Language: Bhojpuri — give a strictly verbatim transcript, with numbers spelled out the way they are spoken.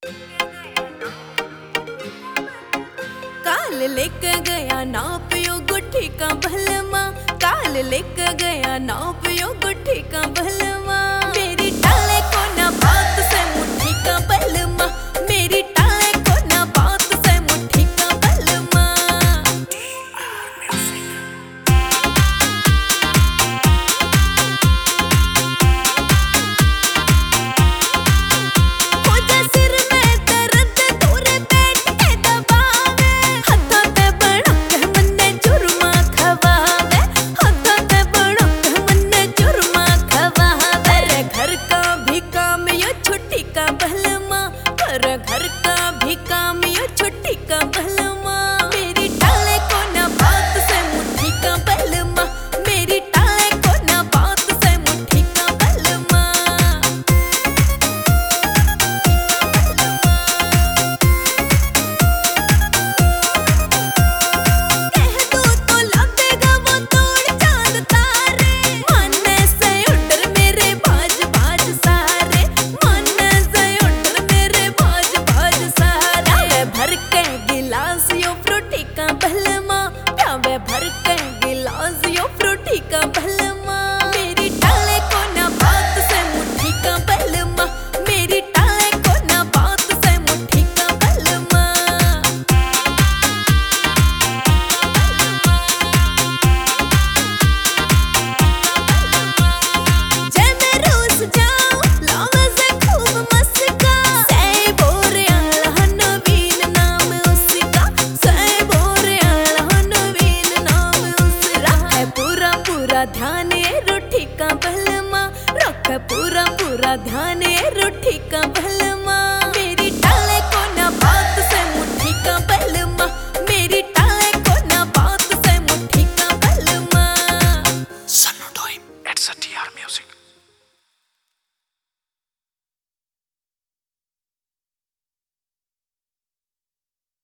काल लेके गया नाप यो गुट्ठी का भलमा, काल लेके गया नाप यो गुट्ठी का भलमा। मेरी टाले को ना बात से मुट्ठी का भलमा, मेरी टाले को ना बात से मुट्ठी का भलमा। खोजा सिर में दर्द तोरे पेट के दबावे, हाथों ते बड़क मन्ने जुर्मा खवावे, हाथों ते बड़क मन्ने जुर्मा खवावे। रे घर का भी काम यो छुट्टी का भलमा, कर घर का भी काम यो छुट्टी का भलमा। मेरी टाले को ना बात से मुट्ठी का भलमा, मेरी टाले को ना बात से मुट्ठी का भलमा। कह दूं तो लगेगा वो तोड़ चांद तारे, मानने से उड़ मेरे बाज बाज सारे, मानने से उड़ मेरे बाज बाज सारे। प्यावे भर के गिलास यो फ्रूटी का भलमा, प्यावे भर के गिलास यो फ्रूटी का भलमा। मेरी टाले को ना बात से मुट्ठी का भलमा, मेरी टाले को ना बात से मुट्ठी का भलमा। जय मैं रूस जाऊं लावा से खूब मस्का, सै बोरियाला नवीन नाम उसका, सै बोरियाला नवीन नाम उसका। रखे पूरा पूरा ध्यान ये रोटी का भलमा, रखे पूरा पूरा ध्यान ये रोटी का भलमा।